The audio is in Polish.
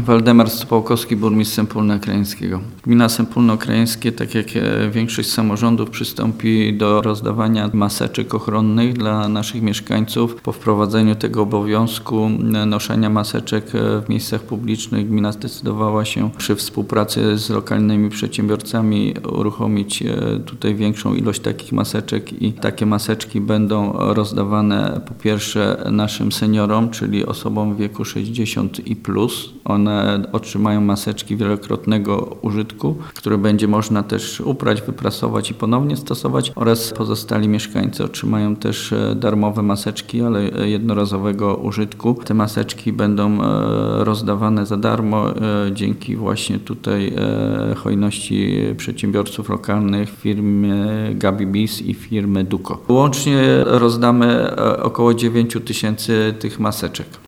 Waldemar Stopałkowski, burmistrz Sępólna Krajeńskiego. Gmina Sępólno Krajeńskie, tak jak większość samorządów, przystąpi do rozdawania maseczek ochronnych dla naszych mieszkańców. Po wprowadzeniu tego obowiązku noszenia maseczek w miejscach publicznych gmina zdecydowała się przy współpracy z lokalnymi przedsiębiorcami uruchomić tutaj większą ilość takich maseczek i takie maseczki będą rozdawane po pierwsze naszym seniorom, czyli osobom w wieku 60 i plus. One otrzymają maseczki wielokrotnego użytku, które będzie można też uprać, wyprasować i ponownie stosować, oraz pozostali mieszkańcy otrzymają też darmowe maseczki, ale jednorazowego użytku. Te maseczki będą rozdawane za darmo dzięki właśnie tutaj hojności przedsiębiorców lokalnych, firmy Gabibis i firmy Duko. Łącznie rozdamy około 9 000 tych maseczek.